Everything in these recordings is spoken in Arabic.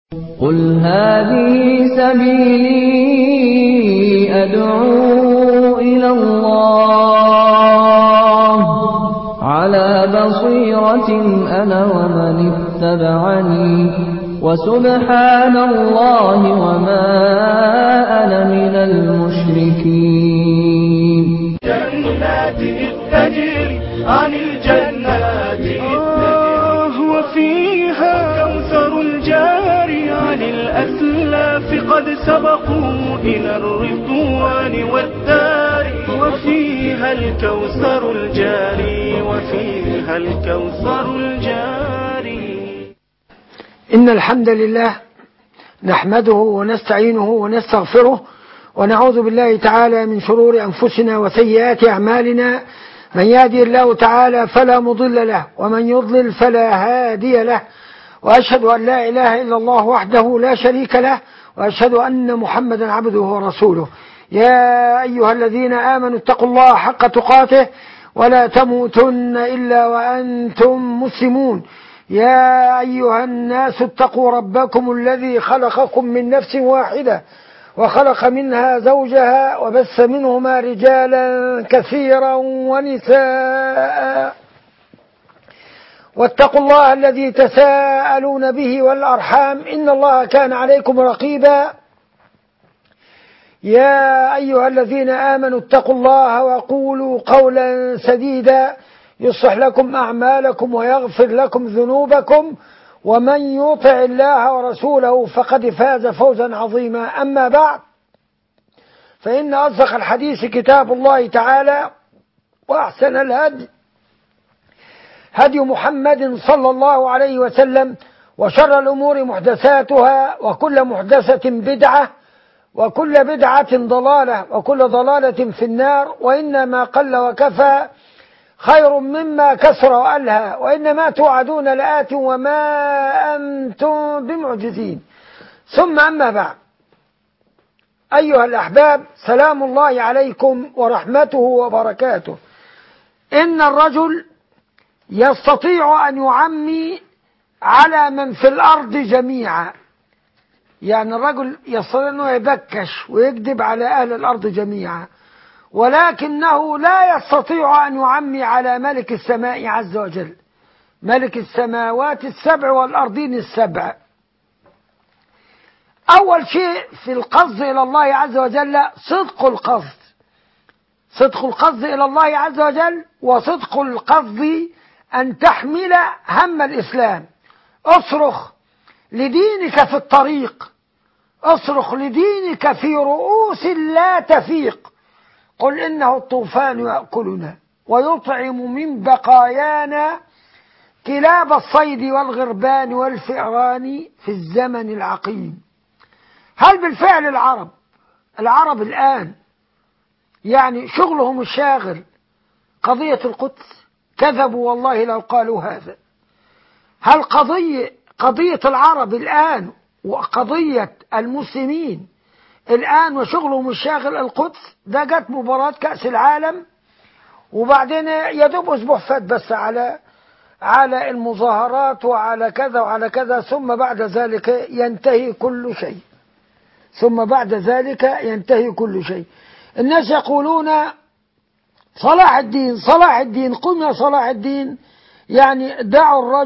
قل هذه سبيلي أدعو إلى الله على بصيرة أنا ومن اتبعني وسبحان الله وما أنا من المشركين. جنات التجري عن الجنات وفيها كوثر الجاري عن الأسلاف قد سبقوا إلى الرضوان والدار وفيها الكوثر الجاري وفيها الكوثر الجاري. إن الحمد لله نحمده ونستعينه ونستغفره ونعوذ بالله تعالى من شرور أنفسنا وسيئات أعمالنا. من يهدي الله تعالى فلا مضل له ومن يضلل فلا هادي له، وأشهد أن لا إله إلا الله وحده لا شريك له، وأشهد أن محمدا عبده ورسوله. يا أيها الذين آمنوا اتقوا الله حق تقاته ولا تموتن إلا وأنتم مسلمون. يا أيها الناس اتقوا ربكم الذي خلقكم من نفس واحدة وخلق منها زوجها وبث منهما رجالا كثيرا ونساء، واتقوا الله الذي تساءلون به والأرحام إن الله كان عليكم رقيبا. يا أيها الذين آمنوا اتقوا الله وقولوا قولا سديدا يصلح لكم أعمالكم ويغفر لكم ذنوبكم، ومن يطع الله ورسوله فقد فاز فوزا عظيما. أما بعد، فإن أصدق الحديث كتاب الله تعالى، وأحسن الهدي هدي محمد صلى الله عليه وسلم، وشر الأمور محدثاتها وكل محدثة بدعة وكل بدعة ضلالة وكل ضلالة في النار. وإنما قل وكفى خير مما كثر وألهى، وإنما توعدون لآت وما أنتم بمعجزين. ثم أما بعد، أيها الأحباب، سلام الله عليكم ورحمته وبركاته. إن الرجل يستطيع أن يعمي على من في الأرض جميعا، يعني الرجل يستطيع أنه يبكش ويكذب على أهل الأرض جميعا، ولكنه لا يستطيع أن يعمي على ملك السماء عز وجل، ملك السماوات السبع والأرضين السبع. أول شيء في القصد إلى الله عز وجل صدق القصد، صدق القصد إلى الله عز وجل، وصدق القصد أن تحمل هم الإسلام. اصرخ لدينك في الطريق، اصرخ لدينك في رؤوس لا تفيق. قل إنه الطوفان يأكلنا ويطعم من بقايانا كلاب الصيد والغربان والفئران في الزمن العقيم. هل بالفعل العرب الآن يعني شغلهم الشاغل قضية القدس؟ كذبوا والله لو قالوا هذا. هل قضية العرب الآن وقضية المسلمين الآن وشغلهم الشاغل القدس؟ ده جت مباراة كأس العالم وبعدين يدوب أسبوع فات بس على المظاهرات وعلى كذا وعلى كذا، ثم بعد ذلك ينتهي كل شيء، ثم بعد ذلك ينتهي كل شيء. الناس يقولون صلاح الدين صلاح الدين، قم يا صلاح الدين، يعني دعوا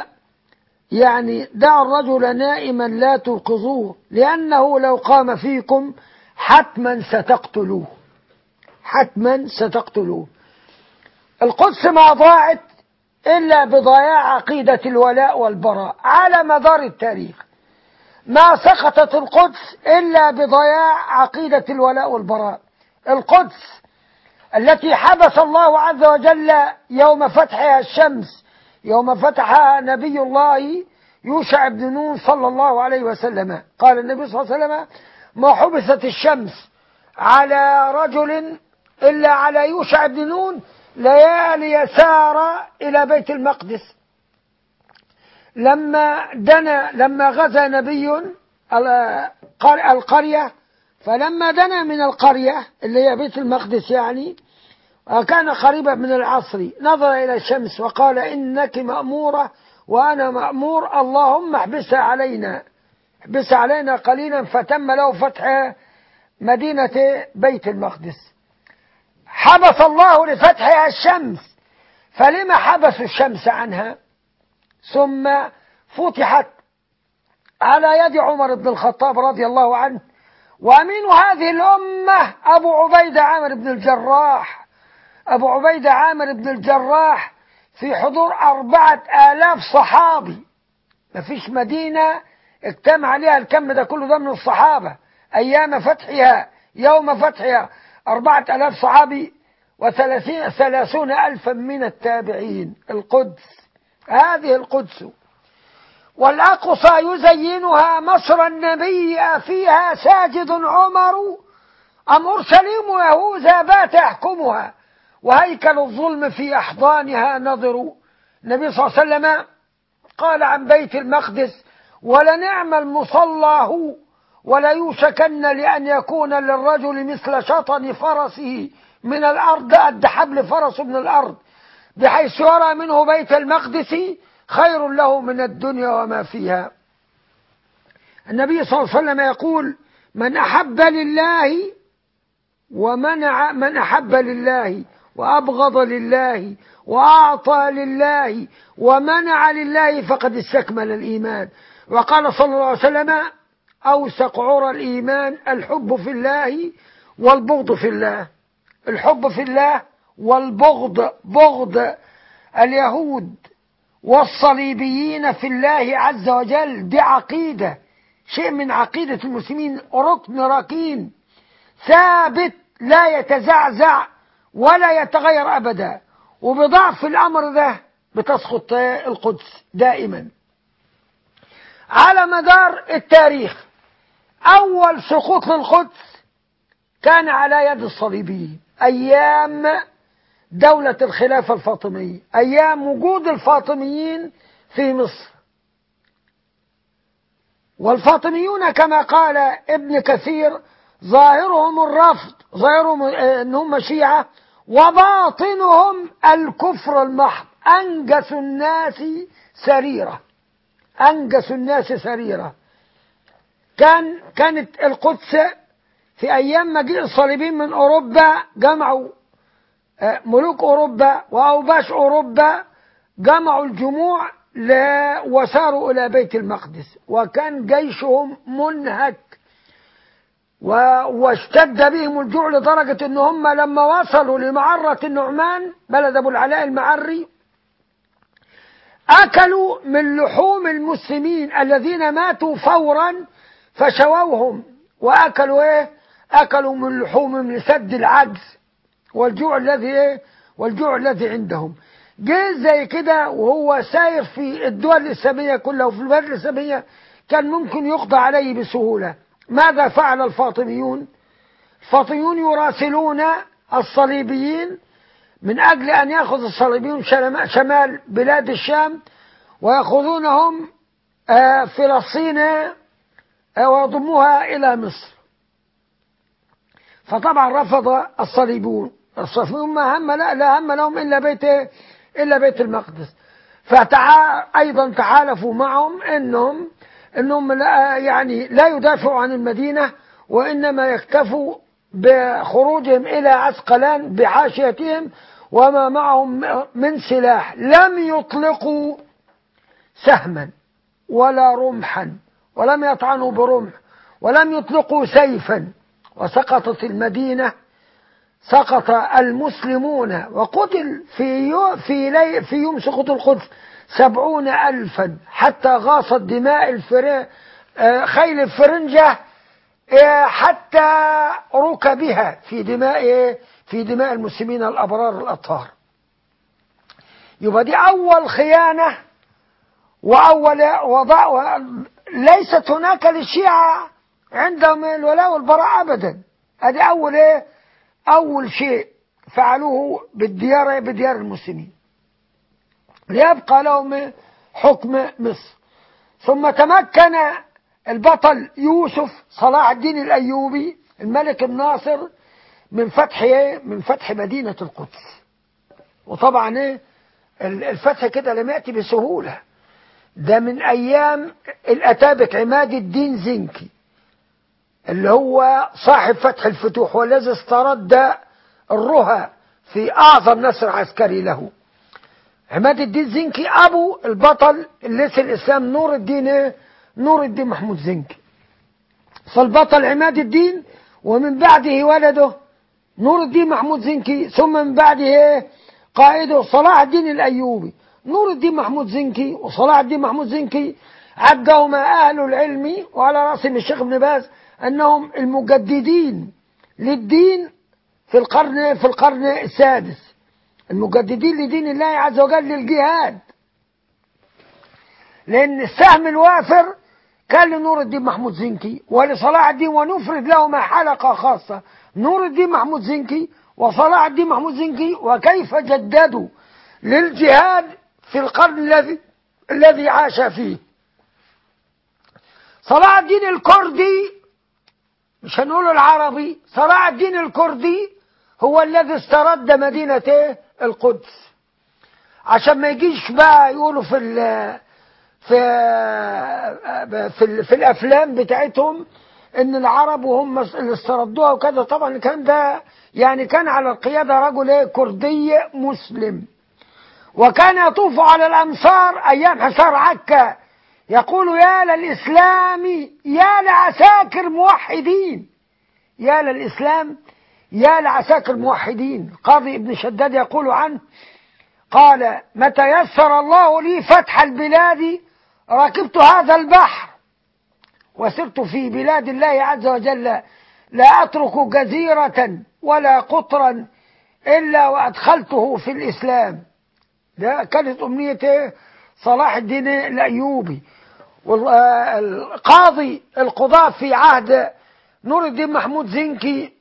الرجل نائما لا توقظوه، لأنه لو قام فيكم حتما ستقتلوه، حتما ستقتلوه. القدس ما ضاعت إلا بضياع عقيدة الولاء والبراء على مدار التاريخ، ما سقطت القدس إلا بضياع عقيدة الولاء والبراء. القدس التي حبس الله عز وجل يوم فتحها الشمس، يوم فتحها نبي الله يوشع بن نون صلى الله عليه وسلم، قال النبي صلى الله عليه وسلم: ما حبست الشمس على رجل إلا على يوشع بن نون ليالي سار إلى بيت المقدس. لما غزا نبي القرية، فلما دنا من القرية اللي هي بيت المقدس يعني، وكان قريبا من العصر، نظر إلى الشمس وقال: إنك مأمورة وأنا مأمور، اللهم احبسها علينا بس علينا قليلا فتم له فتح مدينة بيت المقدس. حبس الله لفتحها الشمس، فلما حبسوا الشمس عنها؟ ثم فتحت على يد عمر بن الخطاب رضي الله عنه، وأمين هذه الأمة أبو عبيدة عامر بن الجراح. أبو عبيدة عامر بن الجراح في حضور 4000 صحابي، ما فيش مدينة اجتمع عليها الكم ده كله ده من الصحابة أيام فتحها، يوم فتحها 4000 صحابي و30 ألفا من التابعين. القدس، هذه القدس والأقصى يزينها مصر النبي فيها ساجد عمر، أم أورشليم يهوذا بات يحكمها، وهيكل الظلم في أحضانها نظر. النبي صلى الله عليه وسلم قال عن بيت المقدس: ولنعم المصلى ولا يوشكن لأن يكون للرجل مثل شطن فرسه من الأرض، قد حبل فرسه من الأرض، بحيث يرى منه بيت المقدس خير له من الدنيا وما فيها. النبي صلى الله عليه وسلم يقول: من أحب لله ومنع، من أحب لله وأبغض لله وأعطى لله ومنع لله فقد استكمل الإيمان. وقال صلى الله عليه وسلم: أوثق عرى الإيمان الحب في الله والبغض في الله. الحب في الله والبغض، بغض اليهود والصليبيين في الله عز وجل، دي عقيدة، شيء من عقيدة المسلمين، ركن ركين ثابت لا يتزعزع ولا يتغير أبدا. وبضعف الأمر ده بتسقط القدس دائما. على مدار التاريخ أول سقوط للقدس كان على يد الصليبيين أيام دولة الخلافة الفاطمية، أيام وجود الفاطميين في مصر. والفاطميون كما قال ابن كثير ظاهرهم الرفض، ظاهرهم أنهم شيعة، وباطنهم الكفر المحض. أنجس الناس سريرة، أنجس الناس سريرة. كانت القدس في أيام مجيء الصليبيين من أوروبا، جمعوا ملوك أوروبا وأوباش أوروبا، جمعوا الجموع وساروا إلى بيت المقدس، وكان جيشهم منهك واشتد بهم الجوع لدرجة ان هم لما وصلوا لمعرة النعمان بلد ابو العلاء المعري اكلوا من لحوم المسلمين الذين ماتوا فورا فشووهم، واكلوا ايه؟ اكلوا من لحومهم لسد العجز والجوع الذي والجوع الذي عندهم. جه زي كده وهو ساير في الدول الإسلامية كلها وفي البلاد الإسلامية كان ممكن يقضى عليه بسهولة. ماذا فعل الفاطميون؟ الفاطميون يراسلون الصليبيين من أجل أن يأخذ الصليبيون شمال بلاد الشام ويأخذونهم فلسطين ويضموها إلى مصر. فطبعا رفض الصليبيون ما هم لا هم لهم إلا بيت المقدس. أيضا تحالفوا معهم إنهم لا يدافعوا عن المدينة، وإنما يكتفوا بخروجهم إلى عسقلان بحاشيتهم وما معهم من سلاح. لم يطلقوا سهما ولا رمحا، ولم يطعنوا برمح، ولم يطلقوا سيفا، وسقطت المدينة، سقط المسلمون، وقتل في يوم سقوط القدس 70,000، حتى غاصت دماء خيل الفرنجة حتى ركبها في دماء المسلمين الأبرار الأطهار. يبقى دي أول خيانة وأول وضع. ليست هناك للشيعة عندهم الولاء والبراء أبدا. هذه أول شيء فعلوه بديار المسلمين ليبقى لهم حكم مصر. ثم تمكن البطل يوسف صلاح الدين الأيوبي الملك الناصر من فتح مدينة القدس. وطبعا الفتح كده لم يأتي بسهولة، ده من أيام الأتابك عماد الدين زنكي اللي هو صاحب فتح الفتوح والذي استرد الرها في أعظم نصر عسكري له. عماد الدين زنكي أبو البطل اللي اسم الإسلام نور الدين محمود زنكي. فالبطل عماد الدين ومن بعده ولده نور الدين محمود زنكي، ثم من بعده قائده صلاح الدين الأيوبي. نور الدين محمود زنكي وصلاح الدين محمود زنكي عدهما أهل العلم وعلى رأسهم الشيخ ابن باز أنهم المجددين للدين في القرن السادس، المجددين لدين الله عز وجل للجهاد، لأن السهم الوافر كان لنور الدين محمود زنكي ولصلاح الدين، ونفرد لهما حلقة خاصة نور الدين محمود زنكي وصلاح الدين محمود زنكي وكيف جددوا للجهاد في القرن الذي عاش فيه. صلاح الدين الكردي، مش هنقول العربي، صلاح الدين الكردي هو الذي استرد مدينة القدس، عشان ما يجيش بقى يقولوا في الافلام بتاعتهم ان العرب وهم اللي استردوها وكذا. طبعا الكلام ده يعني كان على القيادة رجل كردي مسلم، وكان يطوف على الامصار ايام حصار عكا يقول يا للاسلام يا لعساكر موحدين، يا للاسلام يا لعساكر موحدين. قاضي ابن شداد يقول عنه قال متى يسر الله لي فتح البلاد ركبت هذا البحر وسرت في بلاد الله عز وجل لا أترك جزيرة ولا قطرا إلا وأدخلته في الإسلام. ده كانت أمنية صلاح الدين الأيوبي. القضاة في عهد نور الدين محمود زنكي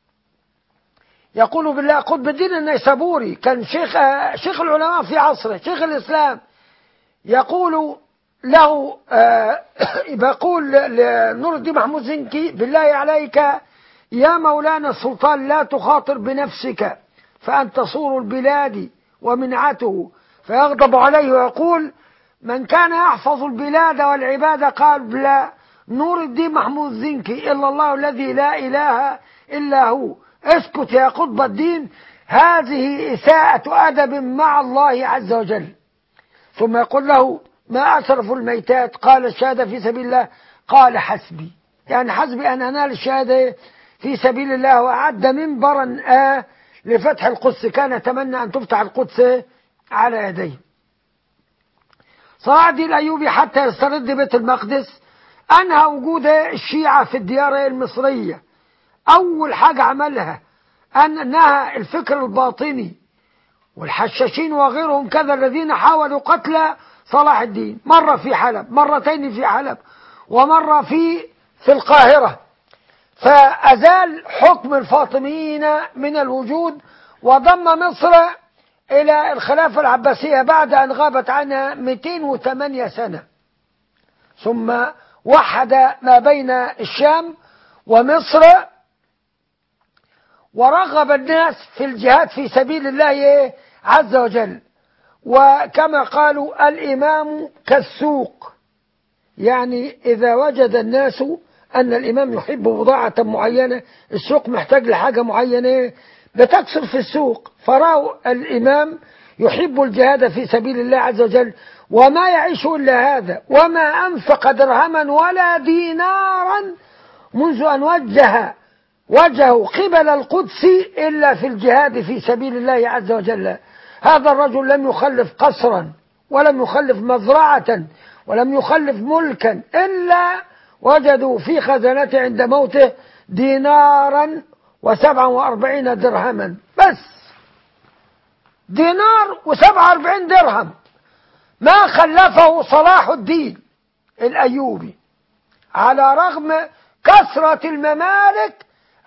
يقول بالله قطب الدين النيسابوري كان شيخ العلماء في عصره، شيخ الإسلام، يقول له بقول لنور الدين محمود زنكي بالله عليك يا مولانا السلطان لا تخاطر بنفسك فأنت صور البلاد ومنعته، فيغضب عليه ويقول من كان يحفظ البلاد والعباد قال لا نور الدين محمود زنكي إلا الله الذي لا إله إلا هو. اسكت يا قطب الدين، هذه إساءة أدب مع الله عز وجل. ثم يقول له ما أشرف الميتات؟ قال الشهادة في سبيل الله. قال حسبي، يعني حسبي أن أنال الشهادة في سبيل الله. وأعد منبرا لفتح القدس، كان يتمنى أن تفتح القدس على يديه. صلاح الدين الأيوبي حتى يسترد بيت المقدس أنهى وجود الشيعة في الديار المصرية. أول حاجة عملها أن نهى الفكر الباطني والحشاشين وغيرهم كذا الذين حاولوا قتل صلاح الدين، مرة في حلب، مرتين في حلب، ومرة في القاهرة. فأزال حكم الفاطميين من الوجود وضم مصر إلى الخلافة العباسية بعد أن غابت عنها 208 سنة، ثم وحد ما بين الشام ومصر ورغب الناس في الجهاد في سبيل الله عز وجل. وكما قالوا الإمام كالسوق، يعني إذا وجد الناس أن الإمام يحب بضاعة معينة، السوق محتاج لحاجة معينة بتكسر في السوق، فرأوا الإمام يحب الجهاد في سبيل الله عز وجل وما يعيش إلا هذا، وما أنفق درهما ولا دينارا منذ أن وجهوا قبل القدس إلا في الجهاد في سبيل الله عز وجل. هذا الرجل لم يخلف قصرا ولم يخلف مزرعة ولم يخلف ملكا إلا وجدوا في خزانته عند موته دينارا و47 درهما، بس دينار و47 درهم ما خلفه صلاح الدين الأيوبي، على رغم كثرة الممالك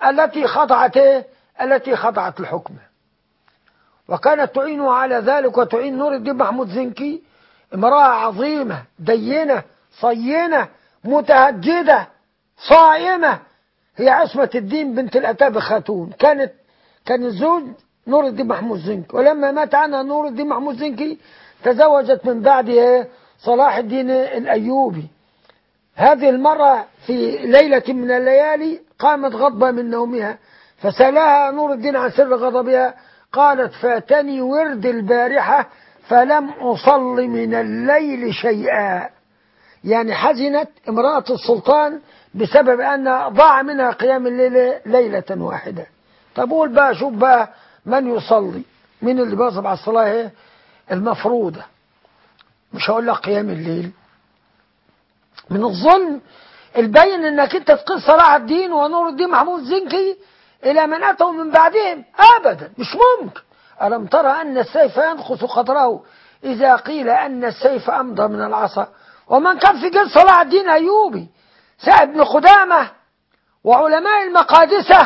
التي خضعت الحكم. وكانت تعينه على ذلك وتعين نور الدين محمود زنكي امرأة عظيمة دينة صينة متهجدة صائمة، هي عصمة الدين بنت الأتابك خاتون، كان الزوج نور الدين محمود زنكي، ولما مات عنها نور الدين محمود زنكي تزوجت من بعده صلاح الدين الأيوبي. هذه المرة في ليلة من الليالي قامت غضبة من نومها، فسألها نور الدين عن سر غضبها، قالت: فاتني ورد البارحة فلم أصل من الليل شيئا. يعني حزنت امرأة السلطان بسبب أن ضاع منها قيام الليل ليلة واحدة. طب قول بقى، شوف بقى من يصلي، من اللي بيواظب على الصلاة المفروضة، مش هقول لك قيام الليل. من الظلم البين انك انت تقيس صلاح الدين ونور الدين محمود زنكي الى من اتوا من بعدهم، ابدا مش ممكن. الم ترى ان السيف ينقص قدره اذا قيل ان السيف امضى من العصا. ومن كان في جيل صلاح الدين ايوبي سعد بن قدامه وعلماء المقادسه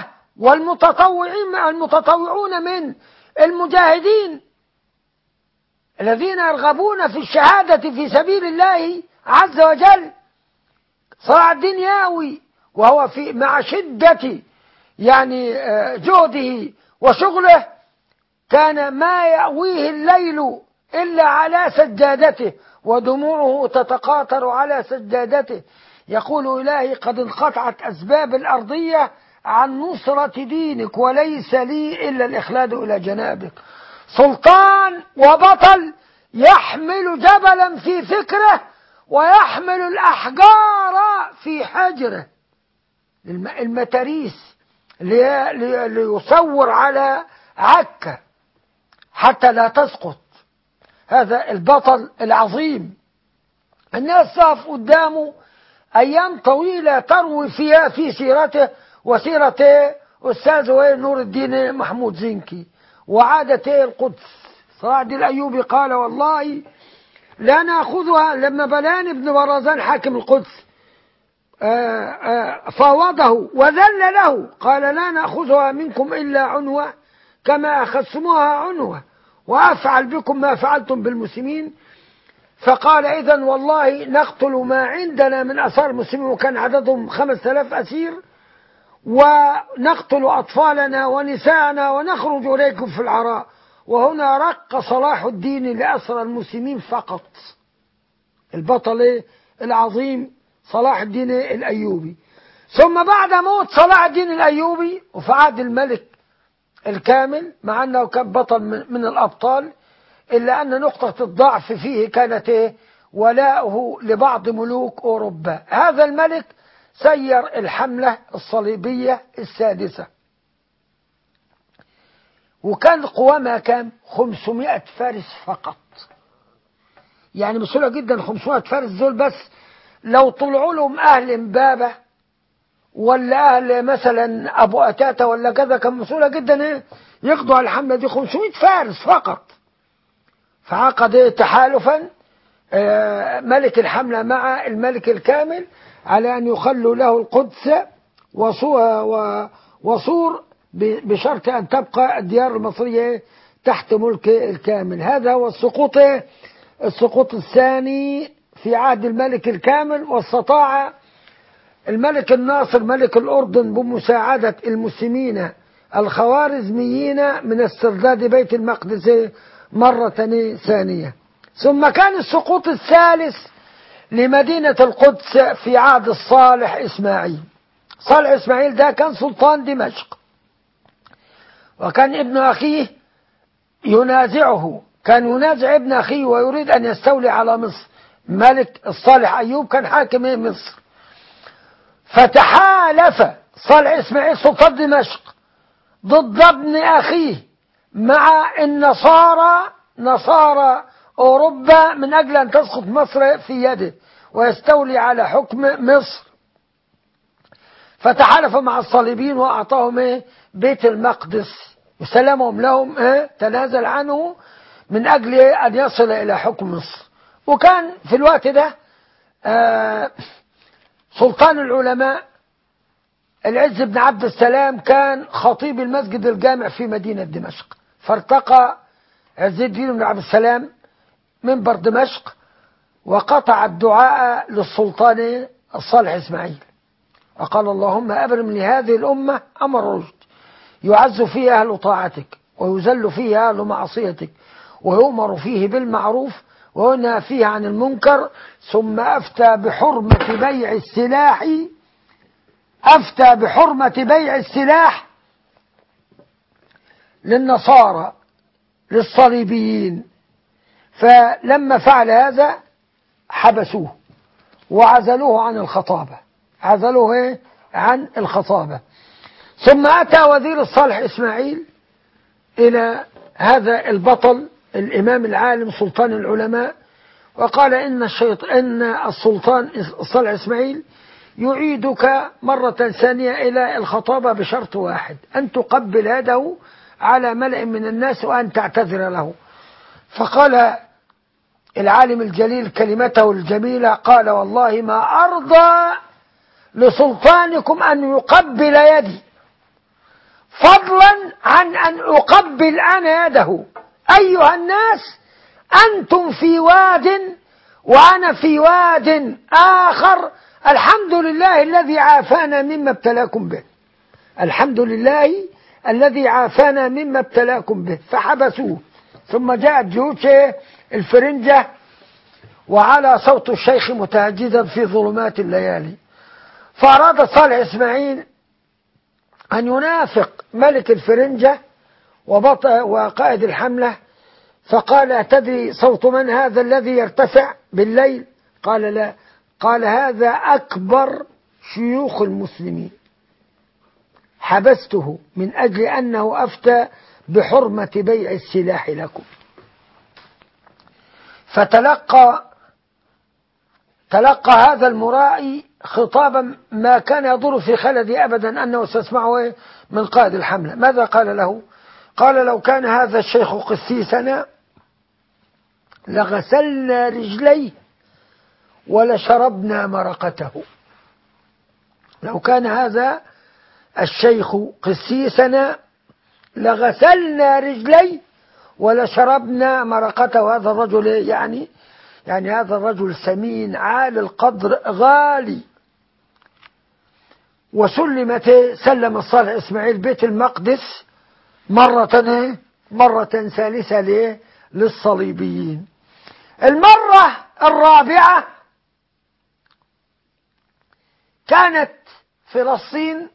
والمتطوعون من المجاهدين الذين يرغبون في الشهاده في سبيل الله عز وجل. صلاح الدين ياوي وهو في مع شدة يعني جهده وشغله، كان ما يأويه الليل إلا على سجادته ودموعه تتقاطر على سجادته، يقول: إلهي قد انقطعت أسباب الأرضية عن نصرة دينك وليس لي إلا الإخلاد إلى جنابك. سلطان وبطل يحمل جبلا في فكره ويحمل الأحجار في حجره، المتاريس ليصور على عكا حتى لا تسقط. هذا البطل العظيم، الناس تقف قدامه أيام طويلة تروي فيها في سيرته وسيرة أستاذه نور الدين محمود زنكي وعادة القدس. صلاح الدين الأيوبي قال: والله لا نأخذها. لما بلان بن برزان حاكم القدس فاوضه وذل له، قال: لا نأخذها منكم إلا عنوة كما أخذتموها عنوة، وأفعل بكم ما فعلتم بالمسلمين. فقال: إذن والله نقتل ما عندنا من أسار المسلمين، وكان عددهم 5000 أسير، ونقتل أطفالنا ونساءنا ونخرج إليكم في العراء. وهنا رق صلاح الدين لأسرى المسلمين فقط. البطل العظيم صلاح الدين الأيوبي. ثم بعد موت صلاح الدين الأيوبي وفي عهد الملك الكامل، مع أنه كان بطل من الأبطال، إلا أن نقطة الضعف فيه كانت ولاؤه لبعض ملوك أوروبا. هذا الملك سير الحملة الصليبية السادسة، وكان قوامها كام؟ 500 فارس فقط. يعني بسهولة جدا 500 فارس دول، بس لو طلعوا لهم أهل امبابة ولا أهل مثلا أبو أتاتا ولا كذا، كان بسهولة جدا يقضوا على الحملة دي. 500 فارس فقط. فعقد تحالفا ملك الحملة مع الملك الكامل على أن يخلوا له القدس وصور بشرط أن تبقى الديار المصرية تحت ملك الكامل. هذا هو السقوط الثاني في عهد الملك الكامل. واستطاع الملك الناصر ملك الأردن بمساعدة المسلمين الخوارزميين من استرداد بيت المقدس مرة ثانية. ثم كان السقوط الثالث لمدينة القدس في عهد الصالح إسماعيل. صالح إسماعيل ده كان سلطان دمشق، وكان ابن أخيه ينازعه، كان ينازع ابن أخيه ويريد أن يستولي على مصر. ملك الصالح أيوب كان حاكم مصر، فتحالف صالح إسماعيل سلطان دمشق ضد ابن أخيه مع نصارى أوروبا من أجل أن تسقط مصر في يده ويستولي على حكم مصر. فتحالف مع الصليبيين وأعطاهم بيت المقدس وسلمهم لهم، تنازل عنه من أجل أن يصل إلى حكم مصر. وكان في الوقت ده سلطان العلماء العز بن عبد السلام كان خطيب المسجد الجامع في مدينة دمشق. فارتقى عز الدين بن عبد السلام منبر دمشق وقطع الدعاء للسلطان الصالح إسماعيل، وقال: اللهم أبرم لهذه الأمة أمر رشد يعز فيه أهل طاعتك ويذل فيه أهل معصيتك ويؤمر فيه بالمعروف وهنا فيه عن المنكر. ثم أفتى بحرمة بيع السلاح، أفتى بحرمة بيع السلاح للنصارى للصليبيين، فلما فعل هذا حبسوه وعزلوه عن الخطابة، عزلوه عن الخطابة. ثم أتى وزير الصالح إسماعيل إلى هذا البطل الإمام العالم سلطان العلماء، وقال إن السلطان الصالح إسماعيل يعيدك مرة ثانية إلى الخطابة بشرط واحد، أن تقبل يده على ملأ من الناس وأن تعتذر له. فقال العالم الجليل كلمته الجميلة، قال والله ما أرضى لسلطانكم أن يقبل يدي، فضلا عن أن أقبل أنا يده. أيها الناس أنتم في واد وأنا في واد آخر، الحمد لله الذي عافانا مما ابتلاكم به، الحمد لله الذي عافانا مما ابتلاكم به. فحبسوه. ثم جاءت جيوش الفرنجة وعلى صوت الشيخ متهجدا في ظلمات الليالي، فأراد صالح إسماعيل أن ينافق ملك الفرنجة وقائد الحملة، فقال تدري صوت من هذا الذي يرتفع بالليل؟ قال لا. قال هذا أكبر شيوخ المسلمين، حبسته من أجل أنه أفتى بحرمة بيع السلاح لكم. تلقى هذا المرائي خطابا ما كان يضر في خلدي أبدا أنه سيسمعه من قائد الحملة. ماذا قال له؟ قال لو كان هذا الشيخ قسيسنا لغسلنا رجليه ولشربنا مرقته. لو كان هذا الشيخ قسيسنا لغسلنا رجليه ولشربنا مرقته. هذا الرجل يعني هذا الرجل سمين عالي القدر غالي. سلم الصالح إسماعيل بيت المقدس مرة ثالثة للصليبيين. المرة الرابعة كانت فلسطين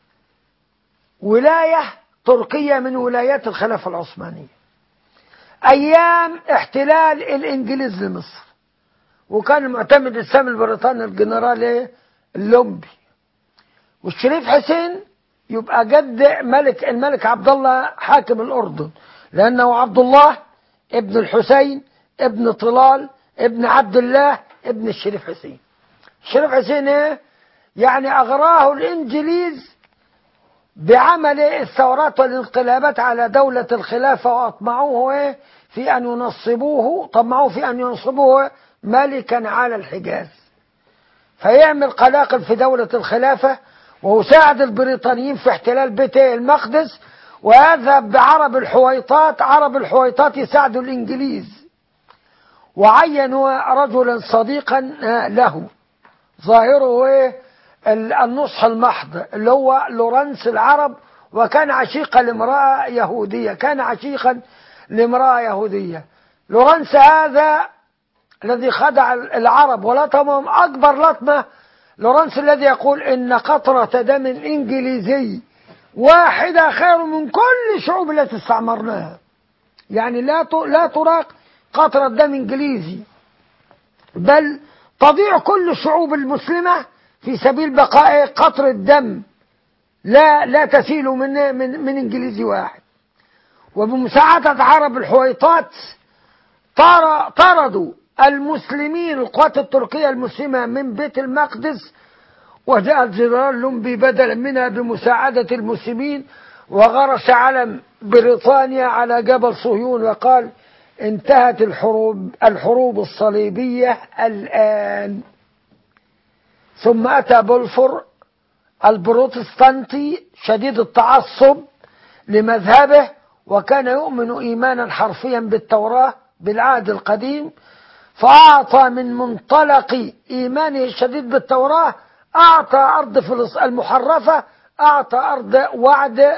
ولاية تركية من ولايات الخلافة العثمانية أيام احتلال الإنجليز لمصر، وكان المعتمد السامي البريطاني الجنرال اللومبي، والشريف حسين يبقى جد الملك عبد الله حاكم الأردن، لأنه عبد الله ابن الحسين ابن طلال ابن عبد الله ابن الشريف حسين. الشريف حسين يعني أغراه الإنجليز بعمل الثورات والانقلابات على دولة الخلافة، وأطمعوه في أن ينصبوه ملكا على الحجاز، فيعمل قلاقل في دولة الخلافة، ويساعد البريطانيين في احتلال بيت المقدس، ويذهب بعرب الحويطات يساعدوا الإنجليز. وعينوا رجلا صديقا له ظاهره النصح المحض اللي هو لورنس العرب، وكان عشيقا لامرأة يهودية. لورنس هذا الذي خدع العرب ولطمهم أكبر لطمة، لورنس الذي يقول إن قطرة دم إنجليزي واحدة خير من كل الشعوب التي استعمرناها. يعني لا تراق قطرة دم إنجليزي، بل تضيع كل الشعوب المسلمة في سبيل بقاء قطرة دم لا تسيل من إنجليزي واحد. وبمساعدة عرب الحويطات طردوا المسلمين القوات التركية المسلمة من بيت المقدس، وجاء الجنرال لومبي بدلا منها بمساعدة المسلمين، وغرس علم بريطانيا على جبل صهيون وقال انتهت الحروب الصليبية الآن. ثم أتى بولفور البروتستانتي شديد التعصب لمذهبه، وكان يؤمن إيمانا حرفيا بالتوراة بالعهد القديم، فأعطى من منطلق إيمانه الشديد بالتوراة أعطى أرض فلسطين المحرفة، أعطى أرض وعد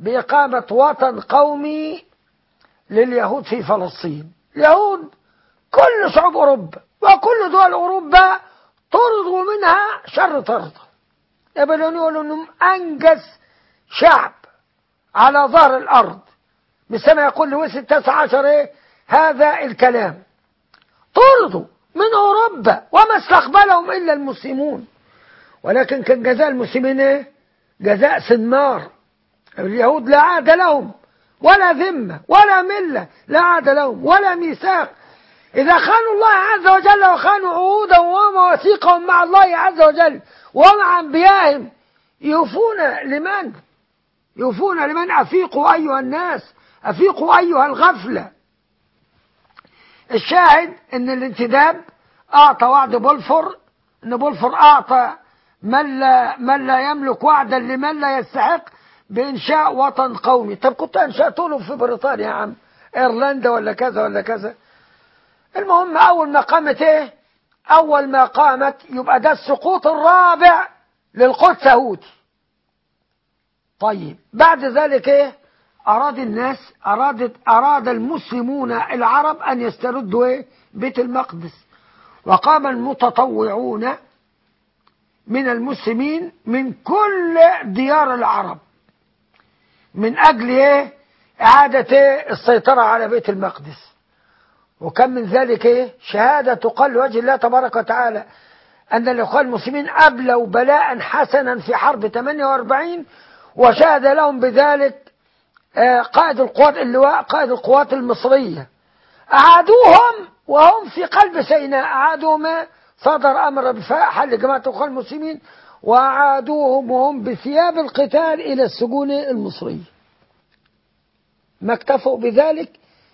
بإقامة وطن قومي لليهود في فلسطين. اليهود كل شعوب أوروبا وكل دول أوروبا طردوا منها شر طرد. يبقى يقولوا أنهم أنجز شعب على ظهر الأرض، بالسماء يقول لويس 19 إيه هذا الكلام. طردوا من أوروبا وما استقبلهم إلا المسلمون، ولكن كان جزاء المسلمين إيه؟ جزاء سنمار. اليهود لا عاد لهم ولا ذمة ولا ملة، لا عاد لهم ولا ميثاق. إذا خانوا الله عز وجل وخانوا عهودهم ومواثيقهم مع الله عز وجل ومع أنبيائهم، يوفون لمن أفيقوا أيها الناس، أفيقوا أيها الغفلة. الشاهد أن الانتداب أعطى وعد بولفور، أن بولفور أعطى من لا يملك وعدا لمن لا يستحق بإنشاء وطن قومي. طب كنت أنشأت له في بريطانيا يا عم، إيرلندا ولا كذا ولا كذا. المهم أول ما قامت إيه؟ أول ما قامت يبقى ده السقوط الرابع للقدس يهودي. طيب بعد ذلك إيه؟ أراد المسلمون العرب أن يستردوا إيه؟ بيت المقدس، وقام المتطوعون من المسلمين من كل ديار العرب من أجل إيه؟ إعادة السيطرة على بيت المقدس. وكم من ذلك إيه؟ شهادة تقال وجه الله تبارك وتعالى أن الإخوان المسلمين أبلوا بلاء حسنا في حرب 48، وشهد لهم بذلك قائد القوات اللواء قائد القوات المصرية. أعادوهم وهم في قلب سيناء، أعادوهم صدر أمر بحل جماعة الإخوان المسلمين، وأعادوهم وهم بثياب القتال إلى السجون المصرية. ما اكتفوا بذلك،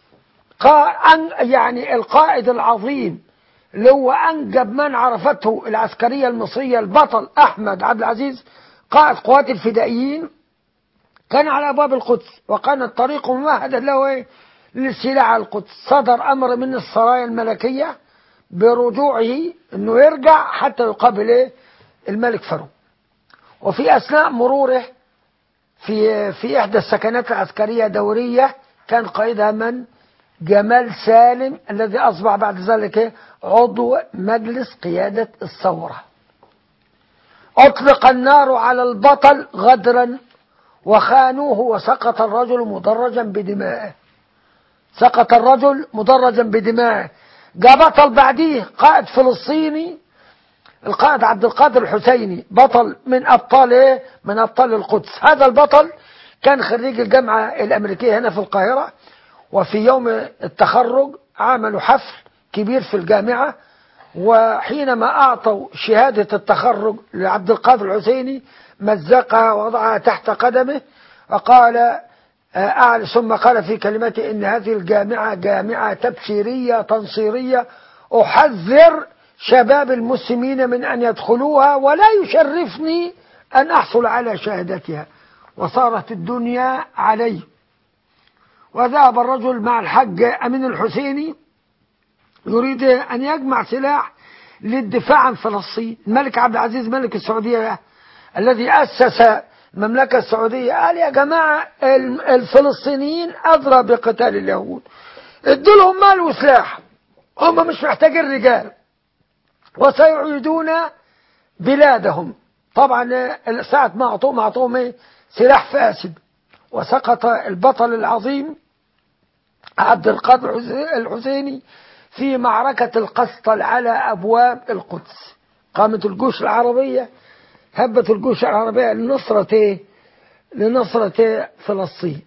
يعني القائد العظيم اللي هو أنجب من عرفته العسكرية المصرية البطل أحمد عبد العزيز قائد قوات الفدائيين كان على أبواب القدس، وكان الطريق ممهدا له للسلاح على القدس. صدر أمر من السرايا الملكية برجوعه أنه يرجع حتى يقابل الملك فاروق. وفي أثناء مروره في إحدى السكنات العسكرية دورية كان قائدها من؟ جمال سالم، الذي أصبح بعد ذلك عضو مجلس قيادة الثورة. أطلق النار على البطل غدرا وخانوه، وسقط الرجل مدرجا بدمائه. سقط الرجل مدرجا بدمائه. جاء بطل بعديه قائد فلسطيني القائد عبد القادر الحسيني، بطل من أبطال من أبطال القدس. هذا البطل كان خريج الجامعة الأمريكية هنا في القاهرة، وفي يوم التخرج عملوا حفل كبير في الجامعة، وحينما أعطوا شهادة التخرج لعبد القادر الحسيني مزقها ووضعها تحت قدمه وقال ثم قال في كلمته إن هذه الجامعة جامعة تبشيرية تنصيرية، أحذر شباب المسلمين من أن يدخلوها، ولا يشرفني أن أحصل على شهادتها. وصارت الدنيا عليه. وذهب الرجل مع الحج أمين الحسيني يريد أن يجمع سلاح للدفاع عن فلسطين. الملك عبد العزيز ملك السعودية الذي أسس المملكة السعودية قال يا جماعة الفلسطينيين أدرى بقتال اليهود، ادوا لهم مال وسلاح، هم مش محتاجين رجال، وسيعيدون بلادهم. طبعا ساعة ما أعطوهم سلاح فاسد، وسقط البطل العظيم عبد القادر الحسيني في معركة القسطل على أبواب القدس. قامت الجيوش العربية، هبت الجيوش العربية لنصرة فلسطين،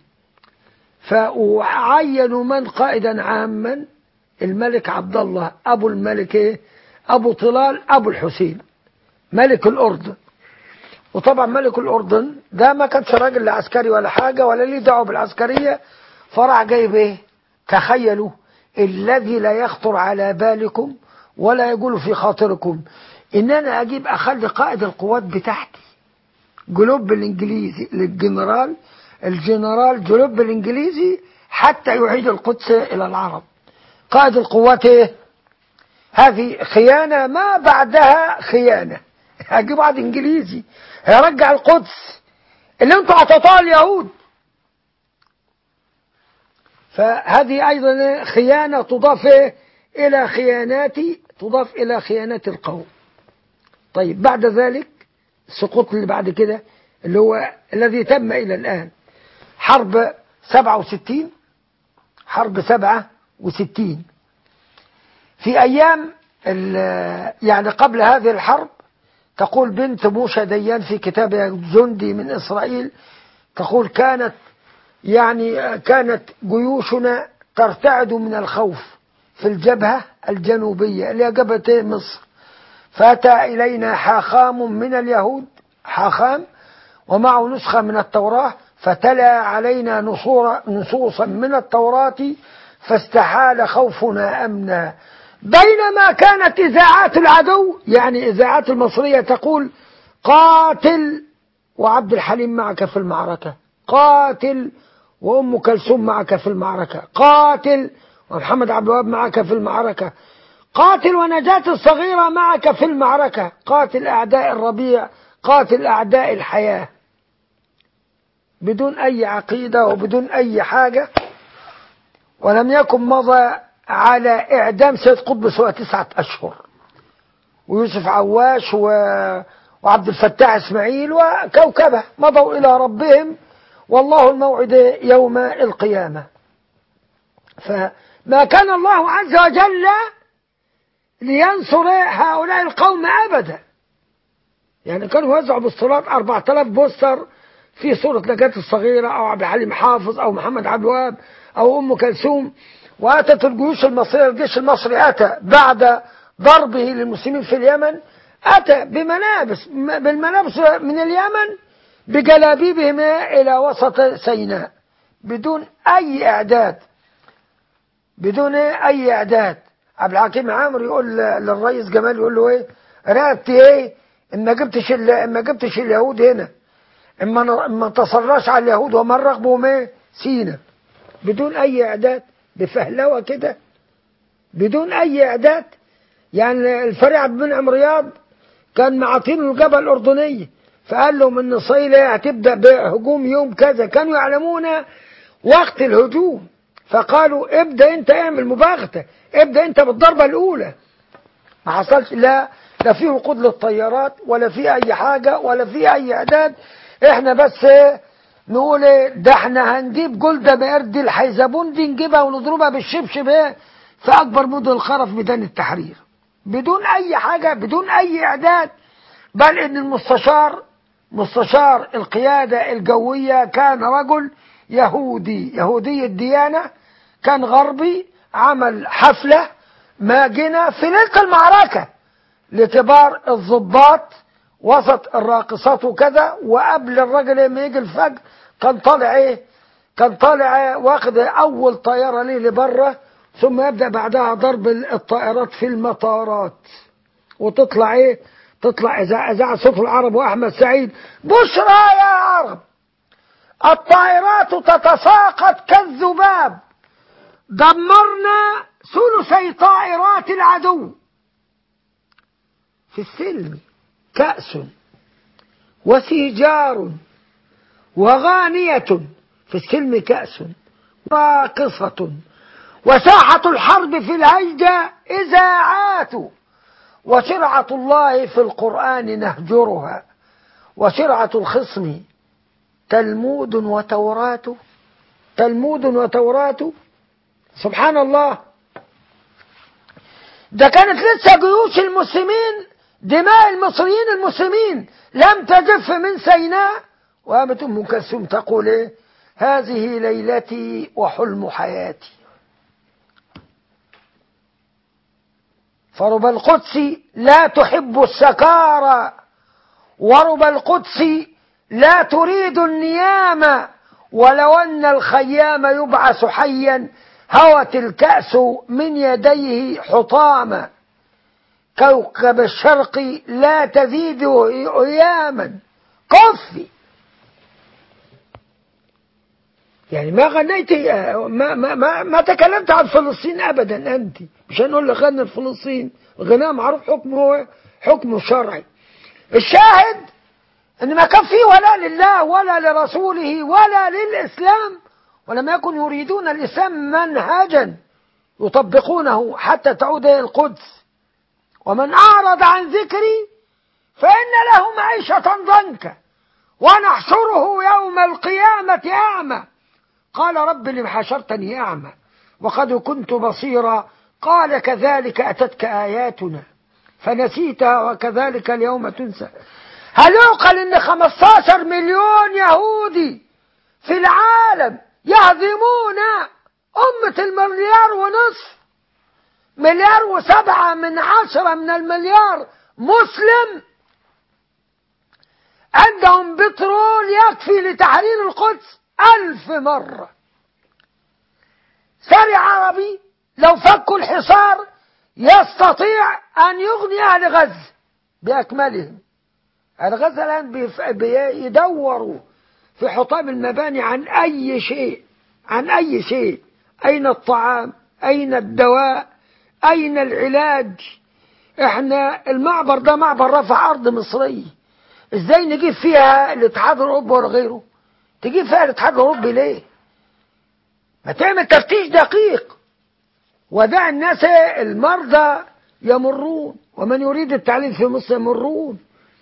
فعينوا من قائدا عاما؟ الملك عبد الله أبو الملك أبو طلال أبو الحسين ملك الأردن. وطبعا ملك الأردن ده ما كانش راجل لا عسكري ولا حاجة ولا ليه دعوه بالعسكرية، فراح جايب تخيلوا الذي لا يخطر على بالكم ولا يقول في خاطركم ان انا اجيب اخلي قائد القوات بتاعتي جلوب الانجليزي الجنرال جلوب الانجليزي حتى يعيد القدس الى العرب. قائد القوات هذه خيانة ما بعدها خيانة. هجيب واحد انجليزي هيرجع القدس اللي انتوا اعطيتوها اليهود. فهذه ايضا خيانة تضاف إلى خياناتي، تضاف إلى خيانات القوم. طيب بعد ذلك السقوط اللي بعد كده اللي هو الذي تم إلى الآن حرب 67. حرب 67 في أيام يعني قبل هذه الحرب، تقول بنت موشى ديان في كتابها جندي من إسرائيل، تقول كانت جيوشنا ترتعد من الخوف في الجبهة الجنوبية اللي هي جبهة مصر، فأتى إلينا حاخام من اليهود، حاخام ومعه نسخة من التوراة، فتلا علينا نصوصا من التوراة فاستحال خوفنا أمنا. بينما كانت إذاعات العدو، يعني إذاعات المصرية، تقول قاتل وعبد الحليم معك في المعركة، قاتل وأم كلثوم معك في المعركة، قاتل ومحمد عبد الوهاب معك في المعركة، قاتل ونجاة الصغيرة معك في المعركة، قاتل أعداء الربيع، قاتل أعداء الحياة، بدون أي عقيدة وبدون أي حاجة. ولم يكن مضى على إعدام سيد قطب سوى 9 أشهر، ويوسف عواش وعبد الفتاح إسماعيل وكوكبة مضوا إلى ربهم، والله الموعد يوم القيامة. فما كان الله عز وجل لينصر هؤلاء القوم أبدا. يعني كانوا يوزعوا بالصلاة 4000 بوستر في صورة نجاة الصغيرة أو عبد الحليم حافظ أو محمد عبد الوهاب أو أم كلثوم. وأتت الجيوش المصرية، الجيش المصري أتى بعد ضربه للمسلمين في اليمن، أتى بالملابس من اليمن بجلابيبهم إلى وسط سيناء بدون أي إعداد، بدون أي إعداد. عبد الحكيم عامر يقول للرئيس جمال، يقول له إيه رقبتي إيه إما جبتش اليهود هنا، إما تصراش على اليهود ومن رغبهم إيه سينا، بدون أي إعداد، بفهلوة كده بدون أي إعداد. يعني الفريق عبد المنعم رياض كان معاطينه الجبهة الأردنية، فقال لهم إن إسرائيل هتبدأ بهجوم يوم كذا، كانوا يعلمون وقت الهجوم، فقالوا ابدأ أنت، اعمل مباغتة، ابدأ أنت بالضربة الأولى. ما حصلش، لا في وقود للطيارات ولا في أي حاجة ولا في أي إعداد. إحنا بس نقول ده احنا هنجيب جلدة بقرد الحيزبون دي، نجيبها ونضربها بالشبشب في أكبر مدن الخرف ميدان التحرير، بدون أي حاجة، بدون أي إعداد. بل إن مستشار القيادة الجوية كان رجل يهودي الديانة، كان غربي، عمل حفلة ماجنة في ليلة المعركة لكبار الضباط وسط الراقصات وكذا، وقبل الرجل ما يجي الفجر كان طالع واخد أول طيارة ليه لبره، ثم يبدأ بعدها ضرب الطائرات في المطارات، وتطلع تطلع إذاعة صوت العرب وأحمد سعيد، بشرى يا عرب، الطائرات تتساقط كالذباب، دمرنا ثلثي طائرات العدو. في السلم كأس وسيجار وغانية، في السلم كأس راقصة، وساحة الحرب في الهيجة إذاعات، وشرعة الله في القرآن نهجرها، وشرعة الخصم تلمود وتوراة. سبحان الله. ده كانت لسه جيوش المسلمين، دماء المصريين المسلمين لم تجف من سيناء، وقامت أم كلثوم تقول إيه؟ هذه ليلتي وحلم حياتي. فرب القدس لا تحب السكارى، ورب القدس لا تريد النيام، ولو أن الخيام يبعث حيا هوت الكأس من يديه حطاما، كوكب الشرق لا تزيد أياما كفي. يعني ما غنيت، ما تكلمت عن فلسطين أبدا. أنت مش هنقول لك غنى فلسطين، الغناء معروف حكمه شرعي. الشاهد ان ما كان فيه ولا لله ولا لرسوله ولا للإسلام، ولم يكن يريدون الإسلام منهجا، يطبقونه حتى تعود إلى القدس. ومن أعرض عن ذكري فإن له معيشة ضنكا ونحشره يوم القيامة أعمى. قال رب لم حشرتني أعمى وقد كنت بصيرا. قال كذلك أتتك آياتنا فنسيتها وكذلك اليوم تنسى. هل يعقل أن 15 مليون يهودي في العالم يهضمون أمة 1.5 مليار، 1.7 من المليار مسلم، عندهم بترول يكفي لتحرير القدس 1000 مرة. سري عربي لو فكوا الحصار يستطيع أن يغني أهل غزة بأكملهم. أهل غزة الآن بيدوروا في حطام المباني عن أي شيء، عن أي شيء. أين الطعام؟ أين الدواء؟ أين العلاج؟ احنا المعبر ده معبر رفع أرض مصري، ازاي نجيب فيها الاتحاد الأوروبي ولا غيره؟ تجيب فيها الاتحاد الأوروبي ليه؟ ما تعمل تفتيش دقيق ودع الناس المرضى يمرون، ومن يريد التعليم في مصر يمرون.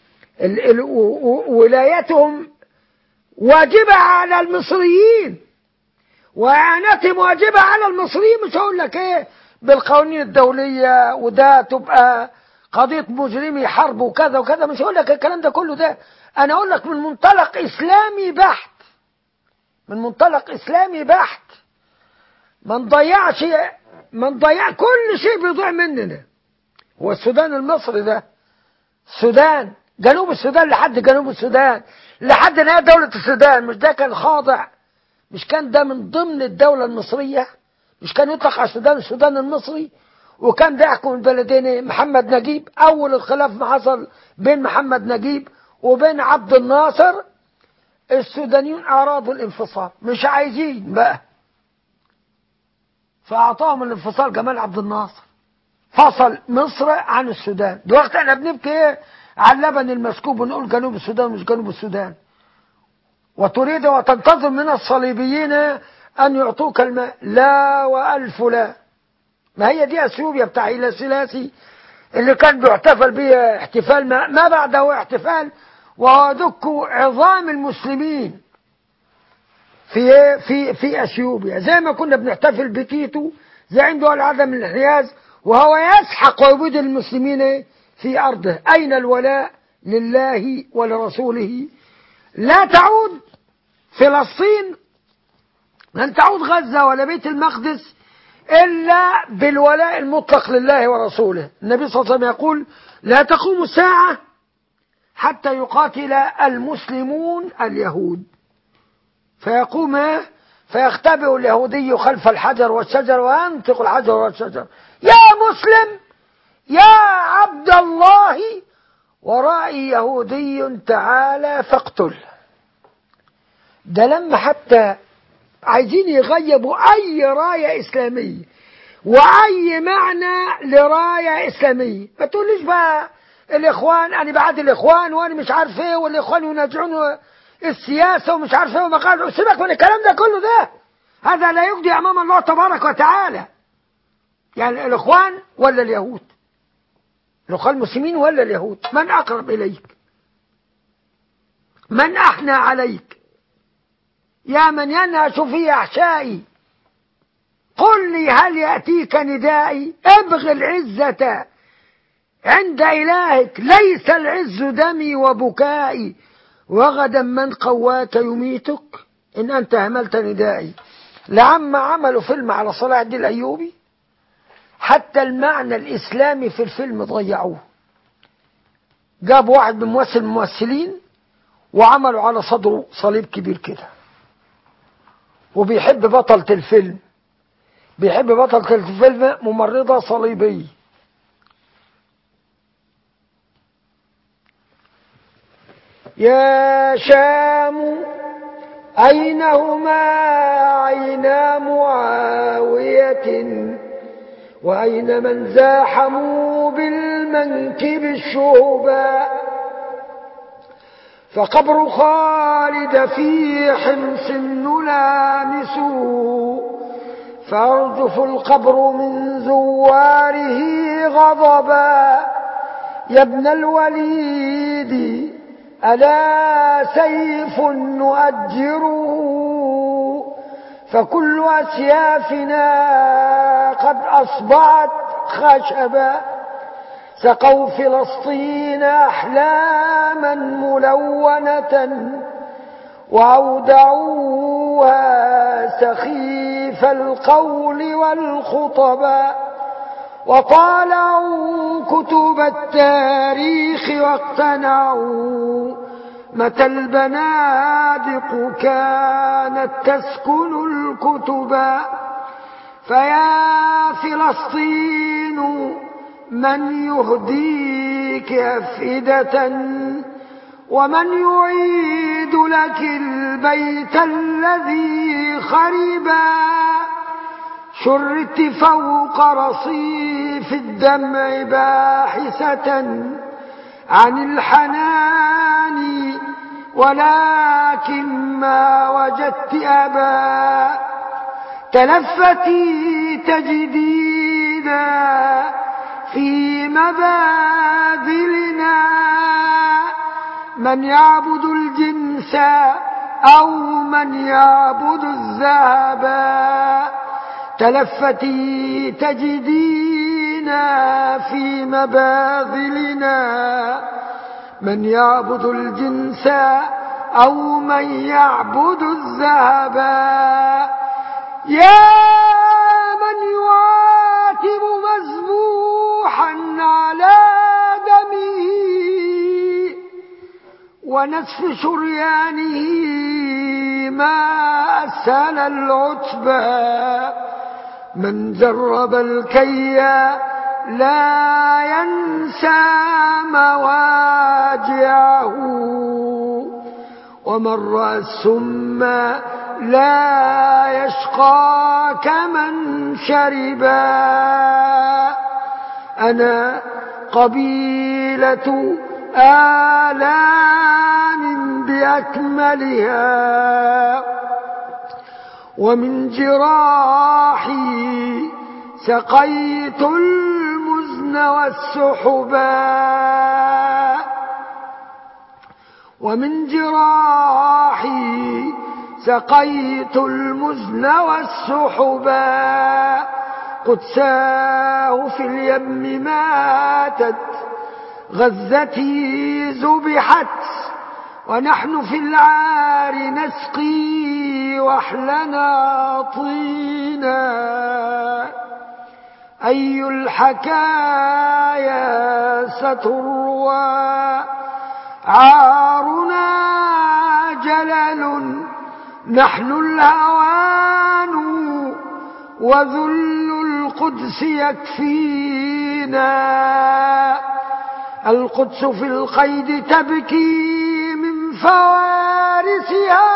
ولايتهم واجبة على المصريين وإعانتهم واجبة على المصريين. مش هقول لك ايه بالقوانين الدولية وده تبقى قضية مجرمي حرب وكذا وكذا، مش هقول لك الكلام ده كله. ده أنا أقول لك من منطلق إسلامي بحت، من منطلق إسلامي بحت. ما نضيع كل شيء بيضيع مننا. هو السودان المصري ده، السودان جنوب السودان لحد جنوب السودان لحد نهاية دولة السودان، مش ده كان خاضع؟ مش كان ده من ضمن الدولة المصرية؟ مش كان يطلق على السودان السودان المصري؟ وكان ده يحكم البلدين محمد نجيب. أول الخلاف ما حصل بين محمد نجيب وبين عبد الناصر، السودانيون أرادوا الانفصال، مش عايزين بقى، فأعطاهم الانفصال جمال عبد الناصر، فصل مصر عن السودان. دلوقتي احنا بنبكي ايه على اللبن المسكوب ونقول جنوب السودان مش جنوب السودان، وتريد وتنتظر من الصليبيين أن يعطوك الماء. لا وألف لا. ما هي دي أثيوبيا بتاع إلى سلاسي اللي كان بيحتفل به احتفال ما بعده احتفال، ودكوا عظام المسلمين في أثيوبيا، زي ما كنا بنحتفل بتيتو زي عنده العدم الانحياز وهو يسحق ويبيد المسلمين في أرضه. أين الولاء لله ولرسوله؟ لا تعود فلسطين، لن تعود غزة ولا بيت المقدس إلا بالولاء المطلق لله ورسوله. النبي صلى الله عليه وسلم يقول لا تقوم الساعة حتى يقاتل المسلمون اليهود. فيختبئ اليهودي خلف الحجر والشجر وينطق الحجر والشجر يا مسلم يا عبد الله، ورائي يهودي تعالى فاقتل. ده لما حتى عايزين يغيبوا أي راية إسلامية وأي معنى لراية إسلامية. ما تقوليش بقى الإخوان، أنا بعد الإخوان وأنا مش عارف إيه، والإخوان ينازعون السياسة ومش عارف إيه ومقاعد. سيبك من الكلام ده كله، ده هذا لا يجدي أمام الله تبارك وتعالى. يعني الإخوان ولا اليهود؟ الإخوان المسلمين ولا اليهود؟ من أقرب إليك؟ من أحنى عليك؟ يا من ينهش في أحشائي قل لي هل يأتيك ندائي؟ ابغ العزة عند إلهك، ليس العز دمي وبكائي، وغدا من قواك يميتك إن أنت هملت ندائي. لعم عملوا فيلم على صلاح الدين الأيوبي حتى المعنى الإسلامي في الفيلم ضيعوه. جابوا واحد من الممثلين وعملوا على صدره صليب كبير كده، وبيحب بطلة الفيلم، بيحب بطلة الفيلم ممرضة صليبية. يا شام أين هما عينا معاوية، وأين من زاحموا بالمنكب الشهباء، فقبر خالد في حمص نلامس، فيرجف القبر من زواره غضبا. يا ابن الوليد ألا سيف نؤجره، فكل أسيافنا قد أصبعت خشبا. سقوا فلسطين أحلاما ملونة، وأودعوها سخيف القول والخطبا. وطالعوا كتب التاريخ واقتنعوا متى البنادق كانت تسكن الكتبا. فيا فلسطين من يهديك أفئدة، ومن يعيد لك البيت الذي خربا. شردت فوق رصيف الدمع باحثة عن الحنان، ولكن ما وجدت أبا. تلفتي تجدينا في مباذلنا، من يعبد الجنس أو من يعبد الذهب. تلفتي تجدينا في مباذلنا، من يعبد الجنس أو من يعبد الذهب. يا من يعاتب مذبوحا على دمه ونسف شريانه، ما أسهل العتبى. من جرب الكي لا ينسى مواجعه، ومن رأى السم لا يشقى كمن شربا. أنا قبيلة آلام بأكملها، ومن جراحي سقيت المزن والسحبا. ومن جراحي سقيت المزن والسحبا. قدساه في اليم ماتت، غزتي ذبحت، ونحن في العار نسقي وحلنا طينا. أي الحكايا ستروى، عارنا جلل، نحن الهوان، وذل القدس يكفينا. القدس في القيد تبكي من فوارسها،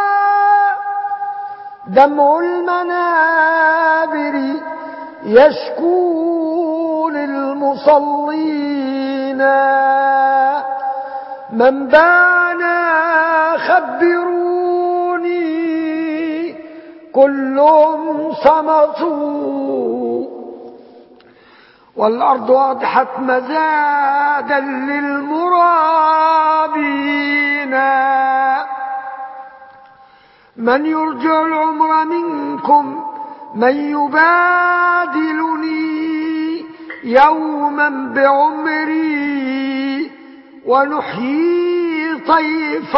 دمع المنابر يشكو للمصلين. من بانا خبروني، كلهم صمتوا، والأرض أضحت مزادا للمرابين. من يرجع العمر منكم، من يبادلني يوما بعمري، ونحيي طيف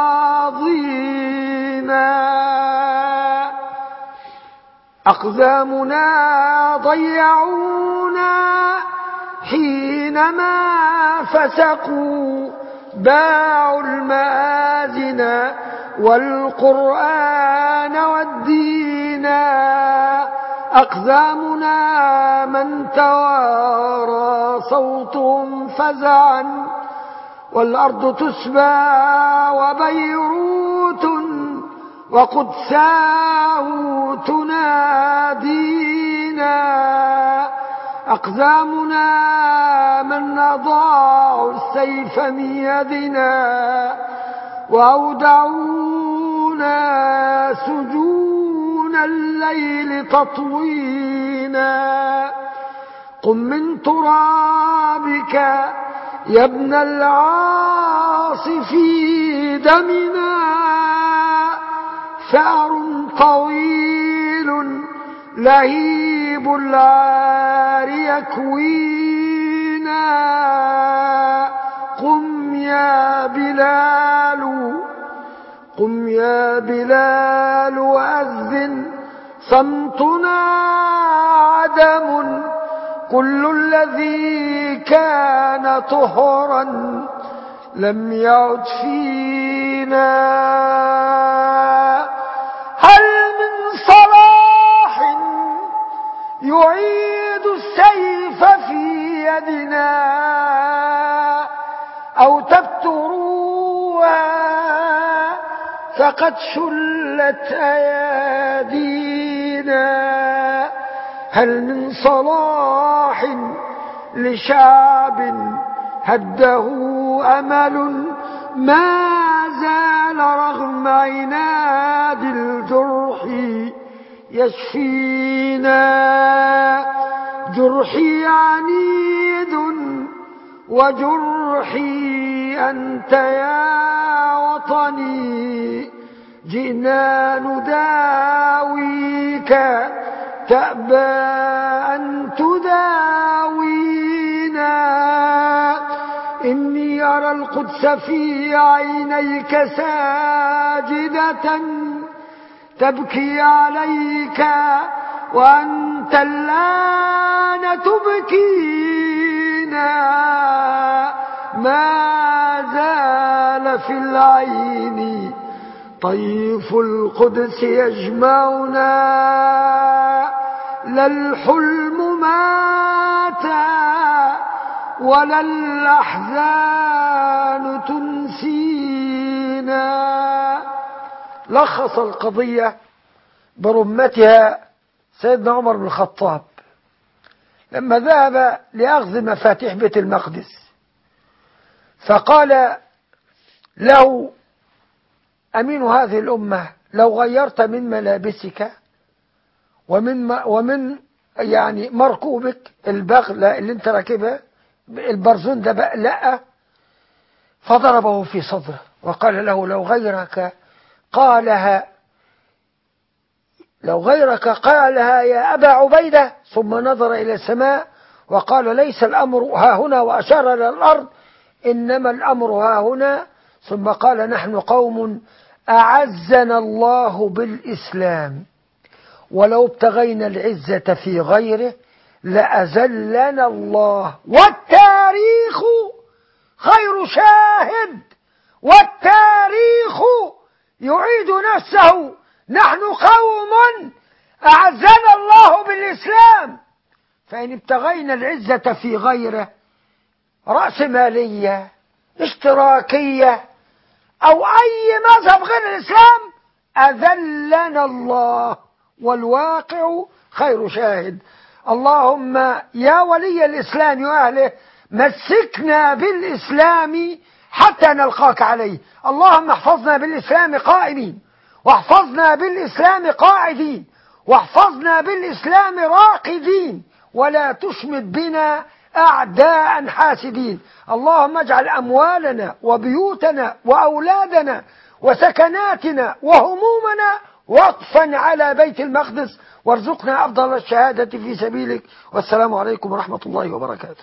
ماضينا. أقدامنا ضيعونا حينما فسقوا، باعوا المآذن والقرآن والدين. أقدامنا من توارى صوتهم فزعا، والأرض تسبى وبيروت وقدساه تنادينا. أقدامنا من أضاعوا السيف من يدنا، وأودعونا سجون الليل تطوينا قم من ترابك يا ابن العاص في دمنا ثأر طويل لهيب العار يكوينا قم يا بلال قم يا بلال وأذن صمتنا عدم كل الذي كان طهرا لم يعد فينا هل من صلاح يعيد السيف في يدنا أو تبتروها فقد شلت أيادينا هل من صلاح لشعب هده أمل ما زال رغم عناد الجرح يشفينا جرحي عنيد وجرحي أنت يا وطني جئنا نداويك تأبى أن تداوينا إني أرى القدس في عينيك ساجدة تبكي عليك وأنت الآن تبكينا ما زال في العين طيف القدس يجمعنا لا الحلم مات ولا الأحزان تنسينا لخص القضية برمتها سيدنا عمر بن الخطاب لما ذهب لأخذ مفاتيح بيت المقدس فقال له أمين هذه الأمة لو غيرت من ملابسك ومن يعني مركوبك البغلة اللي انت راكبها البرزون ده بقى لا فضربه في صدره وقال له لو غيرك قالها يا أبا عبيدة ثم نظر إلى السماء وقال ليس الأمر ها هنا وأشار إلى الأرض إنما الأمر ها هنا ثم قال نحن قوم أعزنا الله بالإسلام ولو ابتغينا العزة في غيره لأذلنا الله والتاريخ خير شاهد والتاريخ يعيد نفسه نحن قوم أعزنا الله بالإسلام فإن ابتغينا العزة في غيره رأسمالية اشتراكية أو أي مذهب غير الإسلام أذلنا الله والواقع خير شاهد اللهم يا ولي الإسلام وأهله مسكنا بالإسلام حتى نلقاك عليه اللهم احفظنا بالإسلام قائمين واحفظنا بالإسلام قاعدين واحفظنا بالإسلام راقدين ولا تشمت بنا أعداء حاسدين اللهم اجعل أموالنا وبيوتنا وأولادنا وسكناتنا وهمومنا وقفا على بيت المقدس وارزقنا أفضل الشهادة في سبيلك والسلام عليكم ورحمة الله وبركاته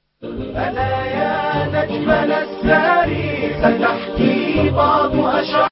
ألا يا نجمنا الساري ستحكي بعض أشعار